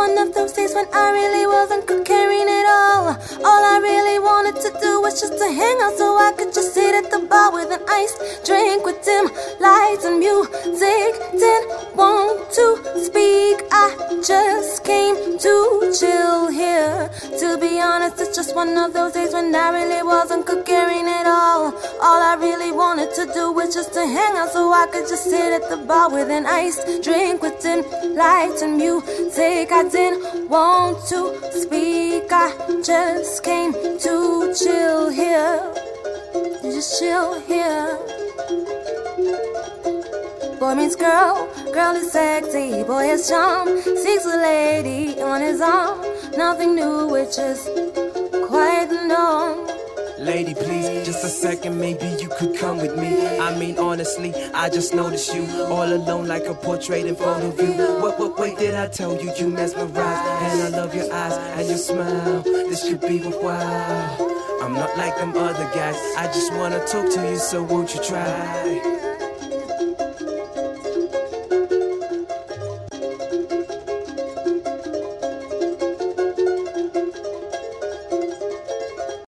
one of those days when I really wasn't caring at all. All I really wanted to do was just to hang out, so I could just sit at the bar with an iced drink with dim lights and music. Didn't want to speak, I just came to chill here. To be honest, it's just one of those days when I really wasn't caring at all. All I really wanted to do was just to hang out, so I could just sit at the bar with an iced drink with dim lights and music. I didn't want to speak, I just came to chill here. Just chill here. Boy meets girl, girl is sexy, boy is charm, seeks a lady on his arm. Nothing new, it's just quite the norm. Lady, please, just a second, maybe you could come with me. I mean, honestly, I just noticed you all alone like a portrait in front of you. What did I tell you? You mesmerize, and I love your eyes and your smile. This could be worthwhile. I'm not like them other guys, I just wanna talk to you, so won't you try?